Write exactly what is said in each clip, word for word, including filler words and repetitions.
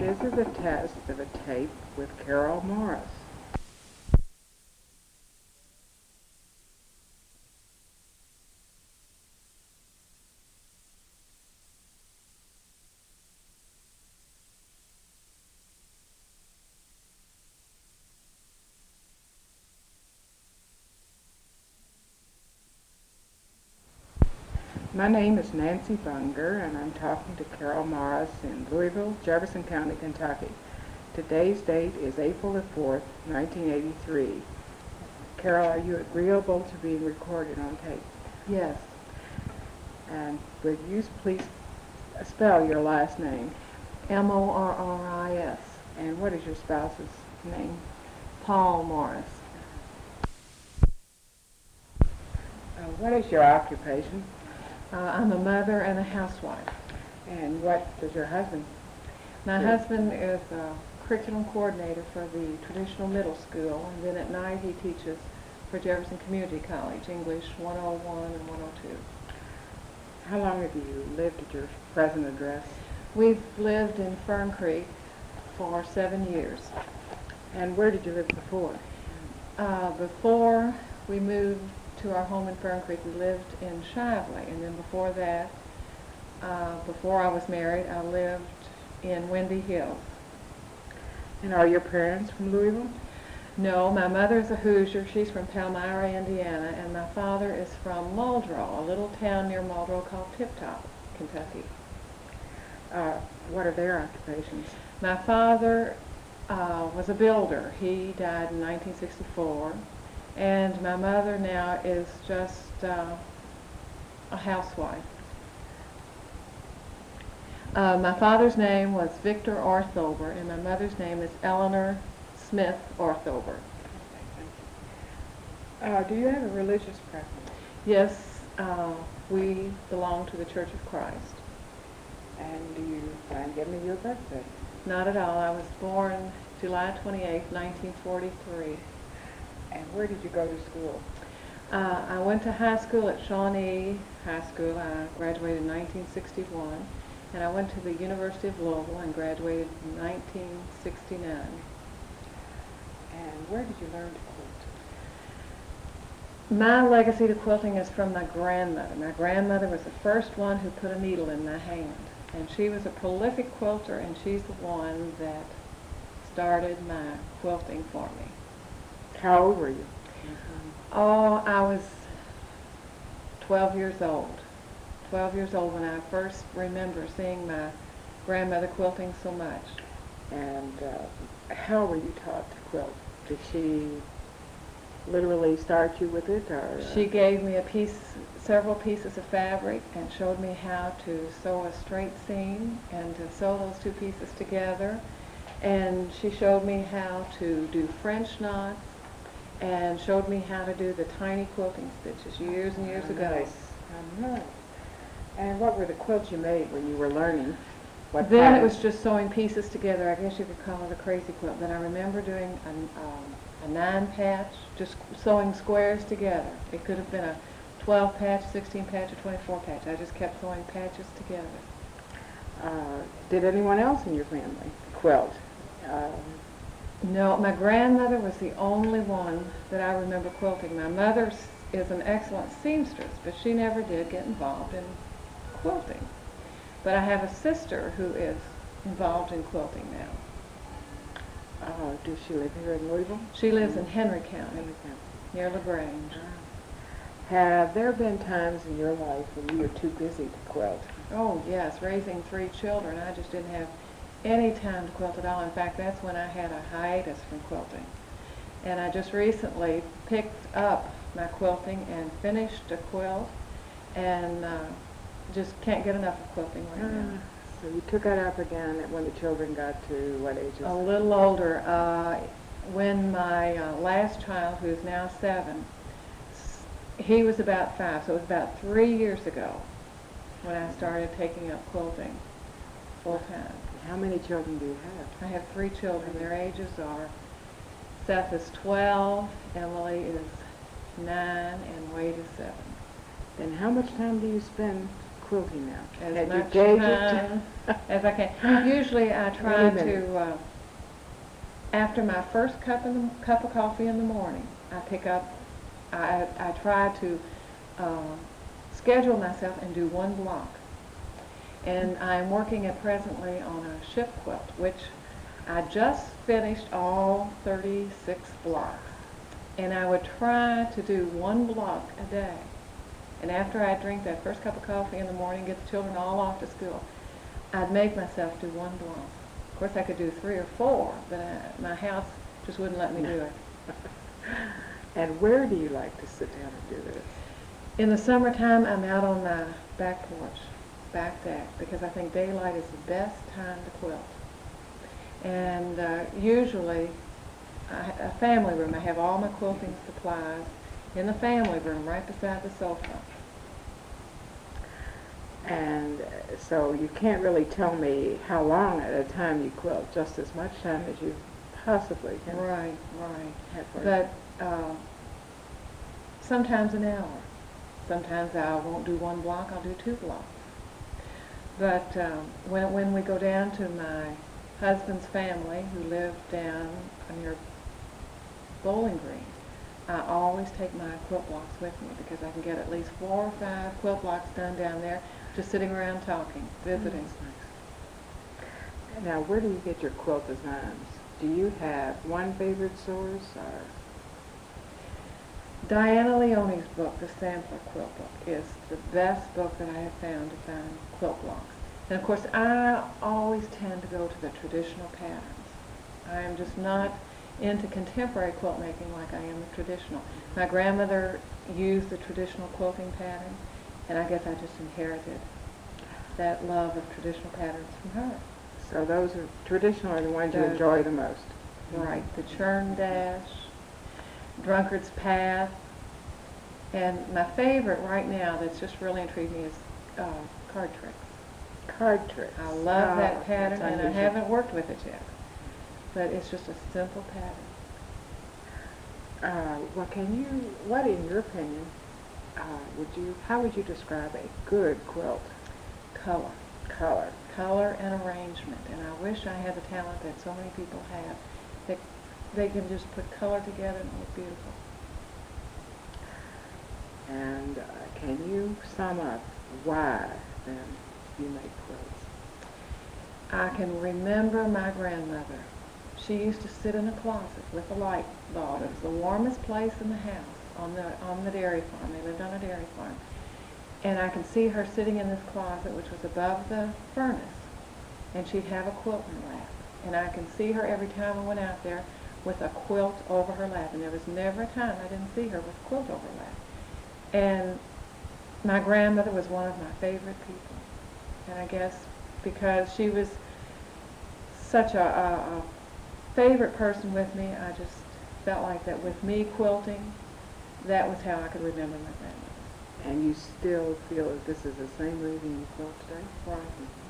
This is a test of a tape with Carol Morris. My name is Nancy Bunger, and I'm talking to Carol Morris in Louisville, Jefferson County, Kentucky. Today's date is April the fourth, nineteen eighty-three. Carol, are you agreeable to being recorded on tape? Yes. And would you please spell your last name? M O R R I S. And what is your spouse's name? Paul Morris. Uh, what is your occupation? Uh, I'm a mother and a housewife. And what does your husband My do? husband is a curriculum coordinator for the traditional middle school, and then at night he teaches for Jefferson Community College, English one oh one and one oh two. How long have you lived at your present address? We've lived in Fern Creek for seven years. And where did you live before? Uh, before we moved to our home in Fern Creek, we lived in Shively, and then before that, uh, before I was married, I lived in Windy Hills. And are your parents from Louisville? No, my mother's a Hoosier. She's from Palmyra, Indiana, and my father is from Muldrow, a little town near Muldrow called Tip Top, Kentucky. Uh, what are their occupations? My father uh, was a builder. He died in nineteen sixty-four, and my mother now is just uh, a housewife. Uh, my father's name was Victor Orthover, and my mother's name is Eleanor Smith Orthover. Uh, do you have a religious preference? Yes, uh, we belong to the Church of Christ. And do you mind giving me your birthday? Not at all. I was born July twenty-eighth, nineteen forty-three. And where did you go to school? Uh, I went to high school at Shawnee High School. I graduated in nineteen sixty-one. And I went to the University of Louisville and graduated in nineteen sixty-nine. And where did you learn to quilt? My legacy to quilting is from my grandmother. My grandmother was the first one who put a needle in my hand. And she was a prolific quilter, and she's the one that started my quilting for me. How old were you? Oh, I was twelve years old. twelve years old when I first remember seeing my grandmother quilting so much. And uh, how were you taught to quilt? Did she literally start you with it, or? Uh... She gave me a piece, several pieces of fabric, and showed me how to sew a straight seam and to sew those two pieces together. And she showed me how to do French knots, and showed me how to do the tiny quilting stitches years and years Oh, ago. nice. Oh, nice. And what were the quilts you made when you were learning? What Then it pattern? was just sewing pieces together. I guess you could call it a crazy quilt. Then I remember doing a, um, a nine patch, just sewing squares together. It could have been a twelve patch, sixteen patch, or twenty-four patch. I just kept sewing patches together. Uh, did anyone else in your family quilt? Um, No, my grandmother was the only one that I remember quilting. My mother s- is an excellent seamstress, but she never did get involved in quilting. But I have a sister who is involved in quilting now. uh, does she live here in Louisville? She lives in Henry County, Henry County. near LaGrange. Have there been times in your life when you were too busy to quilt? Oh, yes, raising three children, I just didn't have any time to quilt at all. In fact, that's when I had a hiatus from quilting. And I just recently picked up my quilting and finished a quilt, and uh, just can't get enough of quilting right now. Ah, so you took it up again when the children got to what ages? A little older. Uh, when my uh, last child, who's now seven, s- he was about five, so it was about three years ago when I started taking up quilting full time. How many children do you have? I have three children. Their ages are, Seth is twelve, Emily is nine, and Wade is seven. And how much time do you spend quilting now? as Had you much gauged time it? as I can. Usually I try Wait a minute. to, uh, after my first cup of, the, cup of coffee in the morning, I pick up, I, I try to uh, schedule myself and do one block. And I'm working at presently on a ship quilt, which I just finished all thirty-six blocks. And I would try to do one block a day. And after I drink that first cup of coffee in the morning, get the children all off to school, I'd make myself do one block. Of course, I could do three or four, but I, my house just wouldn't let me do it. And where do you like to sit down and do this? In the summertime, I'm out on my back porch, back deck, because I think daylight is the best time to quilt. And uh, usually, I, a family room, I have all my quilting supplies in the family room right beside the sofa. And uh, so you can't really tell me how long at a time you quilt, just as much time as you possibly can. Right, right. have for But uh, sometimes an hour. Sometimes I won't do one block, I'll do two blocks. But um, when, when we go down to my husband's family, who live down near Bowling Green, I always take my quilt blocks with me because I can get at least four or five quilt blocks done down there, just sitting around talking, visiting. Nice. Now, where do you get your quilt designs? Do you have one favorite source, or? Diana Leone's book, the Sampler Quilt Book, is the best book that I have found to find quilt blocks. And of course, I always tend to go to the traditional patterns. I am just not into contemporary quilt making like I am the traditional. My grandmother used the traditional quilting pattern, and I guess I just inherited that love of traditional patterns from her. So those are traditional are the ones you Those- enjoy the most. Right, the Churn Dash, Drunkard's Path, and my favorite right now that's just really intrigued me is uh, Card Tricks. Card tricks. I love Oh, that pattern, that's and I unusual. haven't worked with it yet. But it's just a simple pattern. Uh, well, can you? What, in your opinion, uh, would you? How would you describe a good quilt? Color. Color. Color and arrangement. And I wish I had the talent that so many people have. That they can just put color together and look beautiful. And uh, can you sum up why then you make quilts? I can remember my grandmother. She used to sit in a closet with a light bulb. It was the warmest place in the house on the on the dairy farm. They lived on a dairy farm. And I can see her sitting in this closet, which was above the furnace, and she'd have a quilt in her lap. And I can see her every time I went out there with a quilt over her lap. And there was never a time I didn't see her with a quilt over her lap. And my grandmother was one of my favorite people. And I guess because she was such a, a, a favorite person with me, I just felt like that with me quilting, that was how I could remember my grandmother. And you still feel that this is the same reason you quilt today? Right,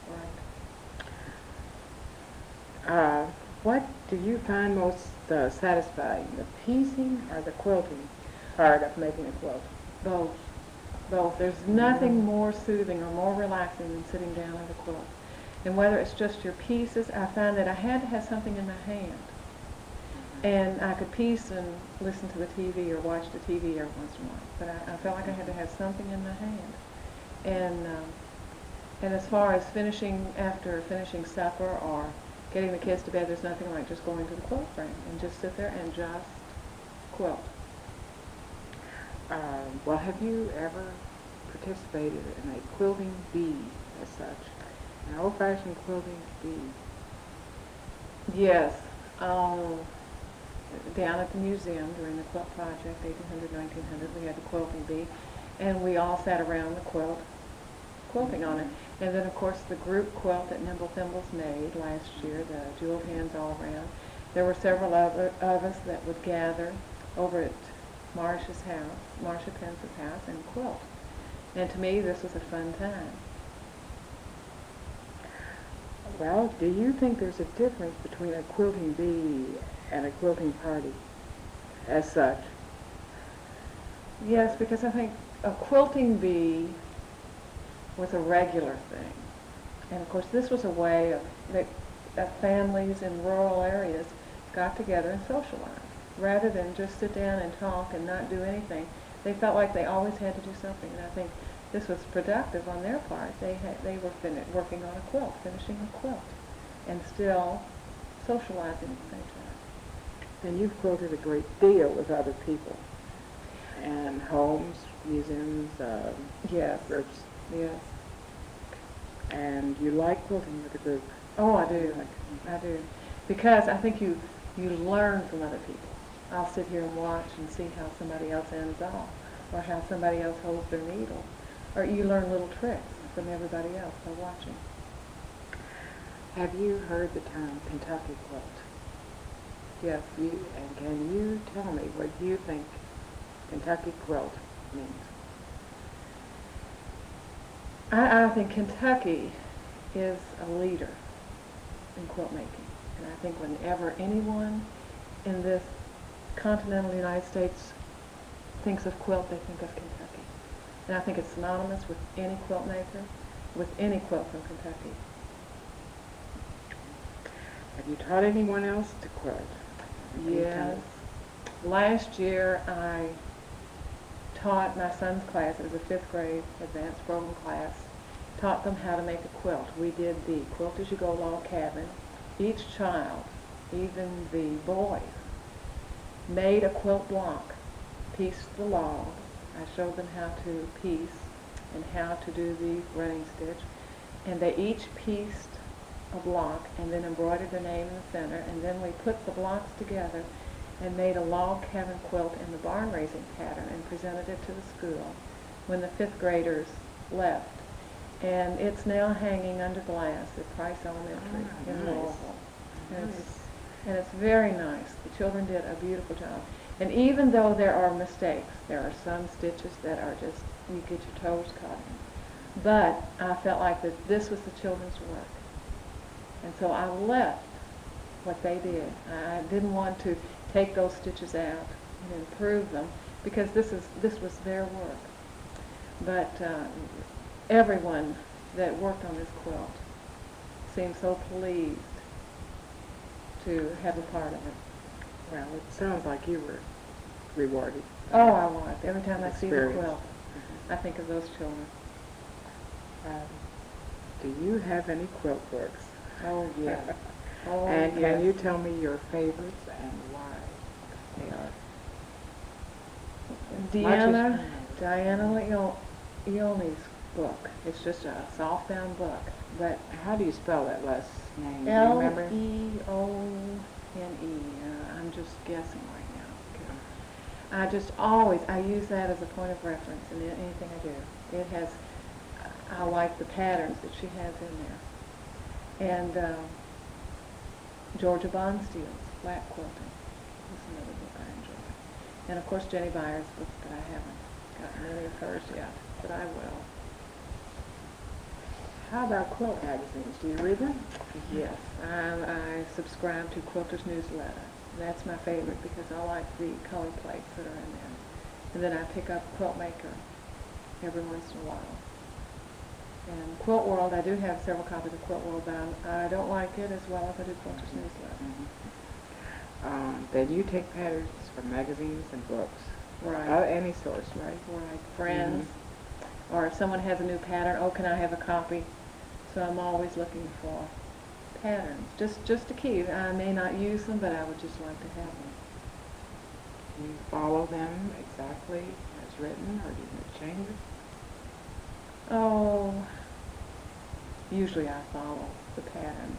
right. Uh, what do you find most uh, satisfying, the piecing or the quilting part of making a quilt? Both. Both. There's nothing more soothing or more relaxing than sitting down at a quilt. And whether it's just your pieces, I find that I had to have something in my hand. And I could piece and listen to the T V or watch the T V every once in a while. But I, I felt like I had to have something in my hand. And um, and as far as finishing, after finishing supper or getting the kids to bed, there's nothing like just going to the quilt frame and just sit there and just quilt. Um, well, have you ever participated in a quilting bee as such? An old-fashioned quilting bee? Yes. Um, down at the museum during the quilt project, eighteen hundred, nineteen hundred, we had the quilting bee, and we all sat around the quilt, quilting on it. And then, of course, the group quilt that Nimble Thimbles made last year, the Jeweled Hands All Around. There were several other of us that would gather over at Marcia's house, Marcia Pence's house, and quilt. And to me, this was a fun time. Well, do you think there's a difference between a quilting bee and a quilting party as such? Yes, because I think a quilting bee was a regular thing. And of course, this was a way of that, that families in rural areas got together and socialized. Rather than just sit down and talk and not do anything, they felt like they always had to do something. And I think this was productive on their part. They had, they were fin- working on a quilt, finishing a quilt, and still socializing at the same time. And you've quilted a great deal with other people, and homes, museums, um, Yes. groups, Yes. and you like quilting with a group. Oh, I do. I do. Because I think you you learn from other people. I'll sit here and watch and see how somebody else ends off, or how somebody else holds their needle, or you learn little tricks from everybody else by watching. Have you heard the term Kentucky quilt? Yes. You, and can you tell me what you think Kentucky quilt means? I, I think Kentucky is a leader in quilt making. And I think whenever anyone in this continental United States thinks of quilt, they think of Kentucky. And I think it's synonymous with any quilt maker, with any quilt from Kentucky. Have you taught anyone else to quilt? Any Yes. time? Last year I taught my son's class, it was a fifth grade advanced program class, taught them how to make a quilt. We did the Quilt As You Go log cabin. Each child, even the boys, made a quilt block, pieced the log. I showed them how to piece and how to do the running stitch. And they each pieced a block and then embroidered their name in the center. And then we put the blocks together and made a log cabin quilt in the barn raising pattern and presented it to the school when the fifth graders left. And it's now hanging under glass at Price Elementary Oh, in nice. Louisville. And Nice. it's, and it's very nice. The children did a beautiful job. And even though there are mistakes, there are some stitches that are just, you get your toes caught in. But I felt like that this was the children's work. And so I left what they did. I didn't want to take those stitches out and improve them because this is this was their work. But uh, everyone that worked on this quilt seemed so pleased to have a part of it. Well, it sounds like you were rewarded. Oh, I was. Every time I see the Experience. quilt, I think of those children. Um, do you have any quilt books? Oh, yes. Oh, And yes. can you tell me your favorites and why they are? Deanna, Much as- Diana Leon, Leone's book. It's just a soft-bound book, but How do you spell that last name? Do you L remember? E O N E. Uh, I'm just guessing right now. I just always, I use that as a point of reference in anything I do. It has, I like the patterns that she has in there. And uh, Georgia Bonsteel's Flat Quilting is another book I enjoy. And of course Jenny Byers' book that I haven't gotten any of hers yet, but I will. How about quilt magazines? Do you read them? Yes, I, I subscribe to Quilter's Newsletter. That's my favorite because I like the color plates that are in there. And then I pick up Quilt Maker every once in a while. And Quilt World, I do have several copies of Quilt World, but I'm, I don't like it as well as I do Quilter's Newsletter. Mm-hmm. Um, then you take patterns from magazines and books. Right. Uh, any source, right? Right. Friends. Or if someone has a new pattern, oh, can I have a copy? So I'm always looking for patterns, just just to keep. I may not use them, but I would just like to have them. Do you follow them exactly as written, or do you change it? Oh, usually I follow the pattern.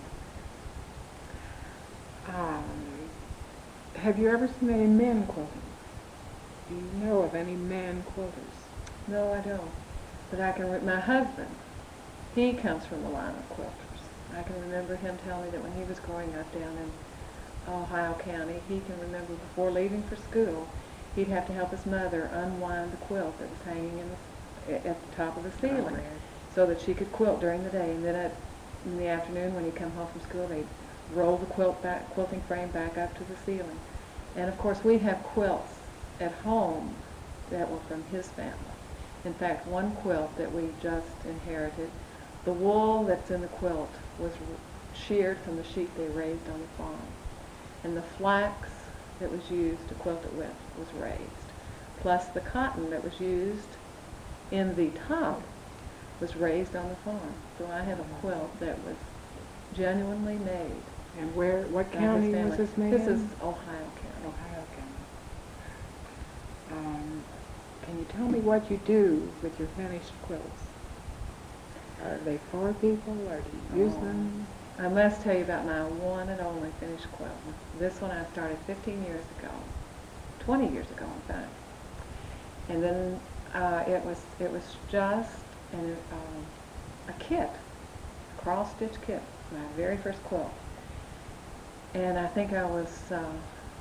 Um, have you ever seen any men quilting? Do you know of any men quilters? No, I don't. But I can, re- my husband, he comes from a line of quilters. I can remember him telling me that when he was growing up down in Ohio County, he can remember before leaving for school, he'd have to help his mother unwind the quilt that was hanging in the, at the top of the ceiling so that she could quilt during the day. And then at, in the afternoon when he'd come home from school, they'd roll the quilt back, quilting frame back up to the ceiling. And of course we have quilts at home that were from his family. In fact, one quilt that we just inherited, the wool that's in the quilt was sheared from the sheep they raised on the farm. And the flax that was used to quilt it with was raised. Plus the cotton that was used in the top was raised on the farm. So I have a quilt that was genuinely made. And where, what by county his was family. this made This is in? Ohio County. Ohio County. Um, can you tell me what you do with your finished quilts? Are they for people, or do you use Oh. them? I must tell you about my one and only finished quilt. This one I started fifteen years ago, twenty years ago in fact. And then uh, it was it was just an, um, a kit, a cross-stitch kit, my very first quilt. And I think I was uh,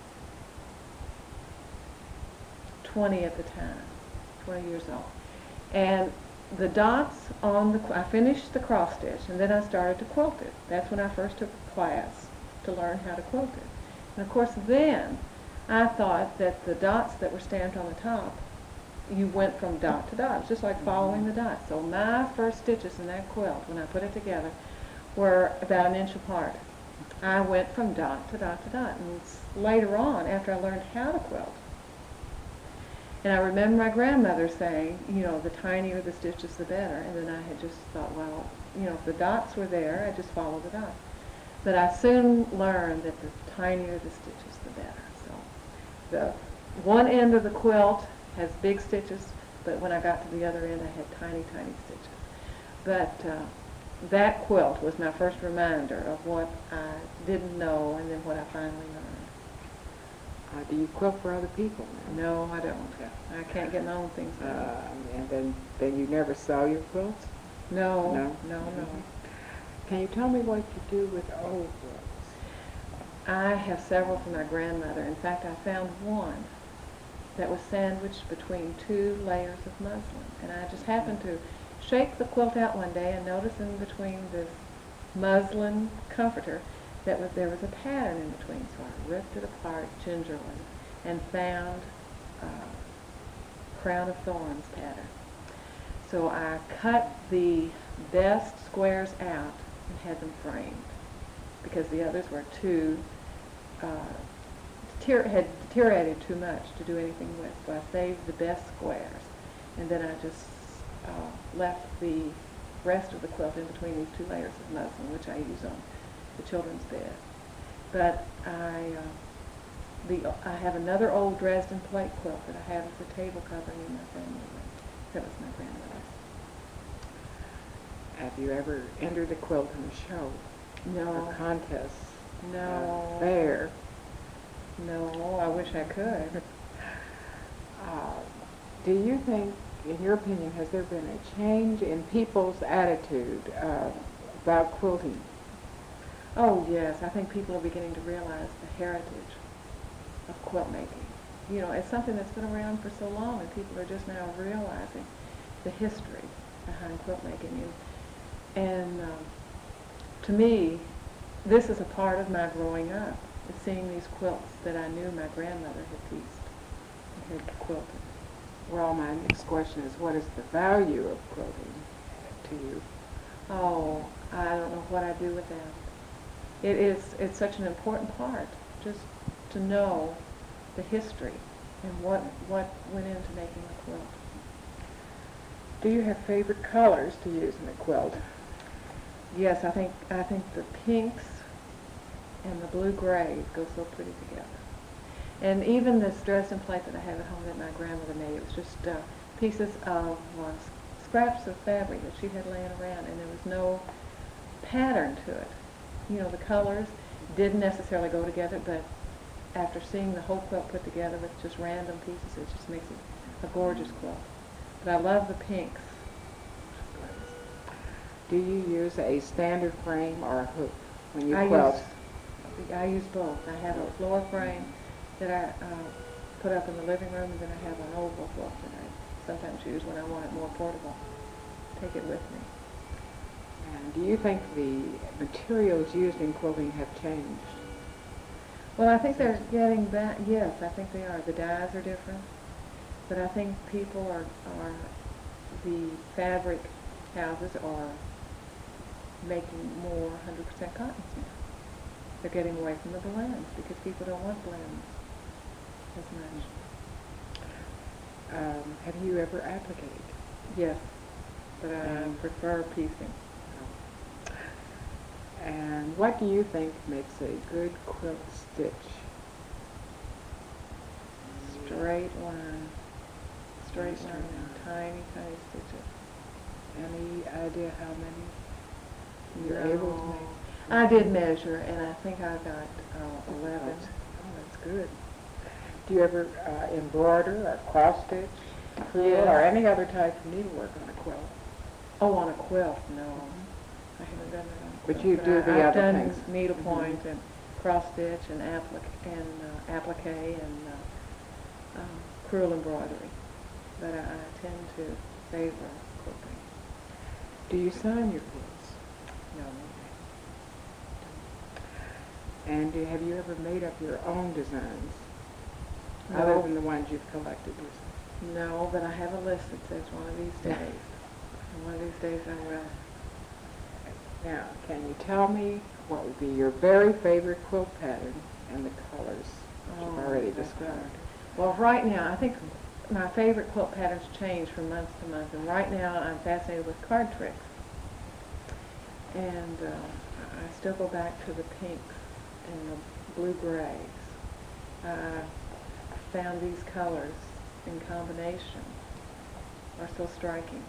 twenty at the time, twenty years old. And the dots on the, qu- I finished the cross stitch and then I started to quilt it. That's when I first took a class to learn how to quilt it. And of course then I thought that the dots that were stamped on the top, you went from dot to dot. It's just like following the dots. So my first stitches in that quilt, when I put it together, were about an inch apart. I went from dot to dot to dot. And s- later on, after I learned how to quilt, and I remember my grandmother saying, you know, the tinier the stitches, the better. And then I had just thought, well, you know, if the dots were there, I'd just follow the dots. But I soon learned that the tinier the stitches, the better. So the one end of the quilt has big stitches, but when I got to the other end, I had tiny, tiny stitches. But uh, that quilt was my first reminder of what I didn't know and then what I finally learned. Uh, do you quilt for other people now? No, I don't. I can't get my own things done. Uh, and then, then you never sew your quilts? No, No? no, no. Can you tell me what you do with old quilts? I have several from my grandmother. In fact, I found one that was sandwiched between two layers of muslin. And I just happened to shake the quilt out one day and notice in between this muslin comforter that was, there was a pattern in between. So I ripped it apart gingerly and found uh, Crown of Thorns pattern. So I cut the best squares out and had them framed because the others were too, uh, deter- had deteriorated too much to do anything with. So I saved the best squares and then I just uh, left the rest of the quilt in between these two layers of muslin, which I use on the children's bed. But I, uh, the, I have another old Dresden plate quilt that I have as a table covering in my family room. That was my grandmother's. Have you ever entered a quilt in a show No, or contest? no, Uh, fair? no, I wish I could. Uh, do you think, in your opinion, has there been a change in people's attitude uh, about quilting? Oh yes, I think people are beginning to realize the heritage of quilt making. You know, it's something that's been around for so long and people are just now realizing the history behind quilt making. And, and um, to me, this is a part of my growing up, is seeing these quilts that I knew my grandmother had pieced and had quilted. Well, my next question is, what is the value of quilting to you? Oh, I don't know what I'd do without it. It is, it's such an important part, just to know the history and what, what went into making a quilt. Do you have favorite colors to use in a quilt? Yes, I think, I think the pinks and the blue grays go so pretty together. And even this Dresden plate that I have at home that my grandmother made, it was just uh, pieces of uh, scraps of fabric that she had laying around, and there was no pattern to it. You know, the colors didn't necessarily go together, but after seeing the whole quilt put together with just random pieces, it just makes it a gorgeous quilt. But I love the pinks. Do you use a standard frame or a hook when you I quilt? use, I use both. I have a floor frame that I uh, put up in the living room, and then I have an oval quilt that I sometimes use when I want it more portable. Take it with me. And do you think the materials used in quilting have changed? Well, I think they're getting back. Yes, I think they are. The dyes are different, but I think people are are the fabric houses are making more one hundred percent cottons now. They're getting away from the blends because people don't want blends as much. Um, have you ever appliqued? Yes, but I And- prefer piecing. And what do you think makes a good quilt stitch? Straight line, straight Straight line, and line. tiny, tiny stitches. Any idea how many you're No. able to make? I did measure, and I think I got uh, eleven. Oh, that's good. Do you ever uh, embroider or cross stitch, crewel, Yes. or any other type of needlework on a quilt? Oh, on a quilt? No, I haven't done that on a quilt. But you do I- the I've other done things. needlepoint Mhm. and cross stitch and applique and uh, applique and uh, um, crewel embroidery, but I, I tend to favor quilting. Do you sign your quilts? No. And do, have you ever made up your own designs, other No. than the ones you've collected yourself? No, but I have a list that says one of these days. And one of these days I will. Now, can you tell me what would be your very favorite quilt pattern and the colors that you've Oh, already my described? God. Well, right now, I think my favorite quilt patterns change from month to month, and right now I'm fascinated with card tricks. And uh, I still go back to the pinks and the blue grays. I found these colors in combination are so striking.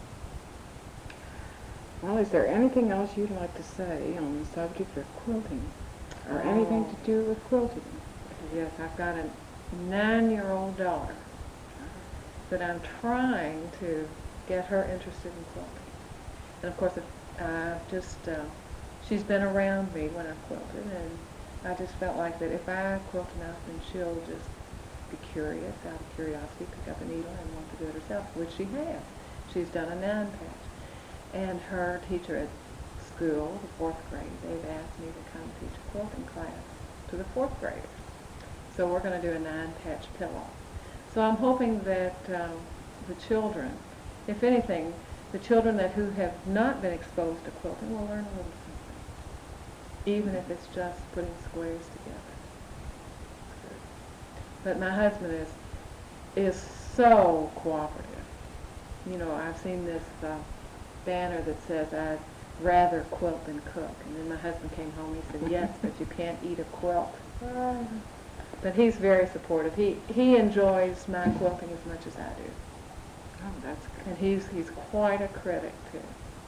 Well, is there anything else you'd like to say on the subject of quilting, or anything Oh. to do with quilting? Yes, I've got a nine-year-old daughter that I'm trying to get her interested in quilting. And of course, if, uh, just uh, she's been around me when I've quilted, and I just felt like that if I quilt enough, then she'll just be curious, out of curiosity, pick up a needle and want to do it herself, which she has. She's done a nine patch. And her teacher at school, the fourth grade, they've asked me to come teach a quilting class to the fourth graders. So we're going to do a nine-patch pillow. So I'm hoping that um, the children, if anything, the children that who have not been exposed to quilting will learn a little something, even if it's just putting squares together. But my husband is is so cooperative. You know, I've seen this uh, banner that says, I'd rather quilt than cook. And then my husband came home, he said, yes, but you can't eat a quilt. But he's very supportive. He he enjoys my quilting as much as I do. Oh, that's good. And he's he's quite a critic, too.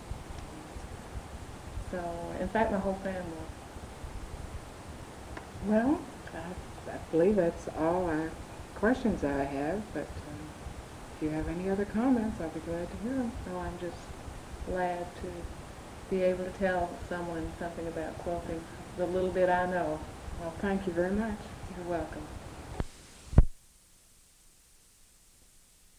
So, in fact, my whole family. Well, I, I believe that's all our questions I have, but um, if you have any other comments, I'll be glad to hear them. So I'm just glad to be able to tell someone something about quilting, the little bit I know. Well, thank you very much. You're welcome.